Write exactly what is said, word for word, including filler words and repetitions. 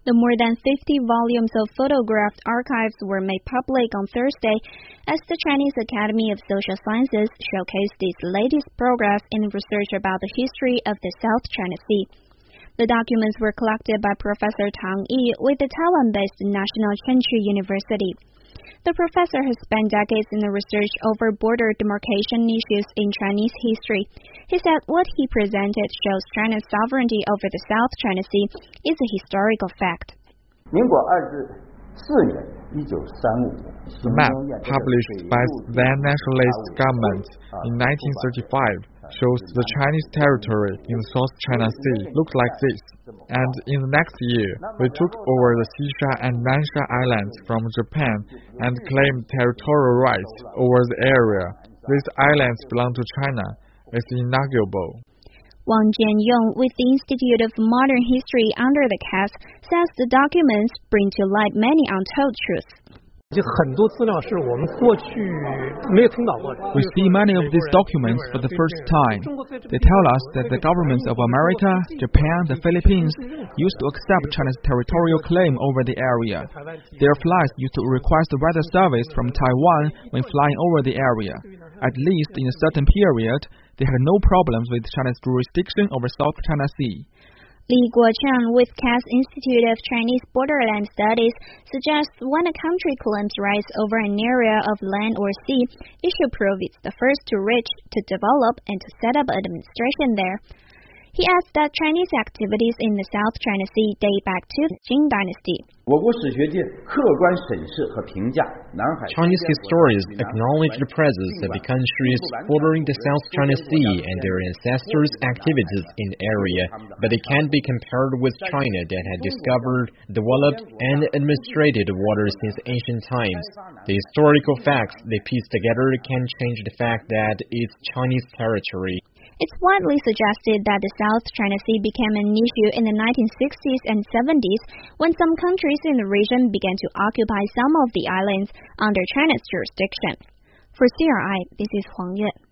The more than fifty volumes of photographed archives were made public on Thursday as the Chinese Academy of Social Sciences showcased its latest progress in research about the history of the South China Sea. The documents were collected by Professor Tang Yi with the Taiwan-based National Chengchi University. The professor has spent decades in the research over border demarcation issues in Chinese history. He said what he presented shows China's sovereignty over the South China Sea is a historical fact. The map, published by the then nationalist government in nineteen thirty-five, shows the Chinese territory in the South China Sea looked like this. And in the next year, we took over the Xisha and Nansha Islands from Japan and claimed territorial rights over the area. These islands belong to China. It's inarguable. Wang Jianyong with the Institute of Modern History under the C A S says the documents bring to light many untold truths. We see many of these documents for the first time. They tell us that the governments of America, Japan, the Philippines used to accept China's territorial claim over the area. Their flights used to request weather service from Taiwan when flying over the area. At least in a certain period, they had no problems with China's jurisdiction over South China Sea. Li Guocheng with C A S Institute of Chinese Borderland Studies suggests when a country claims rights over an area of land or sea, it should prove it's the first to reach, to develop, and to set up administration there. He adds that Chinese activities in the South China Sea date back to the Qing Dynasty. Chinese historians acknowledge the presence of the countries bordering the South China Sea and their ancestors' activities in the area, but they can't be compared with China that had discovered, developed, and administrated the water since ancient times. The historical facts they piece together can't change the fact that it's Chinese territory. It's widely suggested that the South China Sea became an issue in the nineteen sixties and seventies when some countries in the region began to occupy some of the islands under China's jurisdiction. For C R I, this is Huang Yue.